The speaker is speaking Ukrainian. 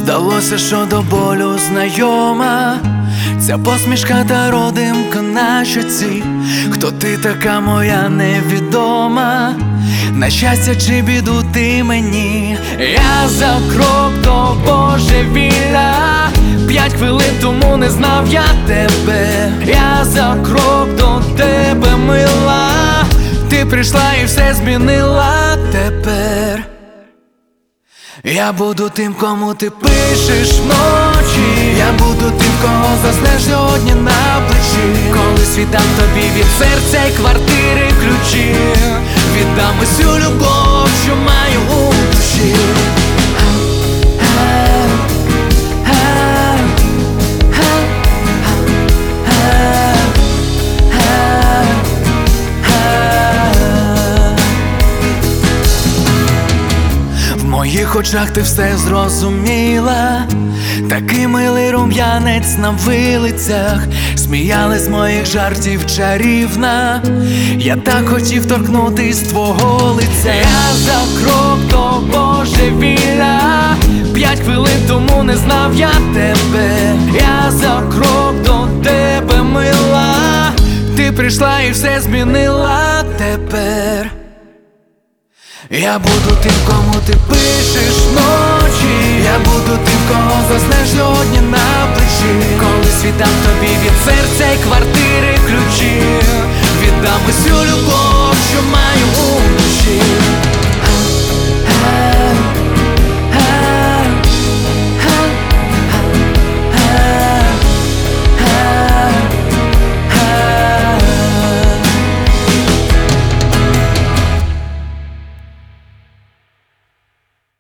Здалося, що до болю знайома ця посмішка та родимка на щоці. Хто ти така моя невідома? На щастя чи біду ти мені? Я за крок до божевілля, 5 хвилин тому не знав я тебе. Я за крок до тебе, мила, ти прийшла і все змінила тепер. Я буду тим, кому ти пишеш вночі. Я буду тим, кого заснеш сьогодні на плечі. Коли світам тобі від серця й квартири ключі, віддам усю любов, що маю у душі. В моїх очах ти все зрозуміла, такий милий рум'янець на вилицях, сміялись з моїх жартів чарівна. Я так хотів торкнутись твого лиця. Я за крок до божевілля, 5 хвилин тому не знав я тебе. Я за крок до тебе, мила, ти прийшла і все змінила тепер. Я буду тим, кому ти пишеш вночі. Я буду тим, кого заснеш сьогодні на плечі. Коли світам тобі від серця й квартири ключі,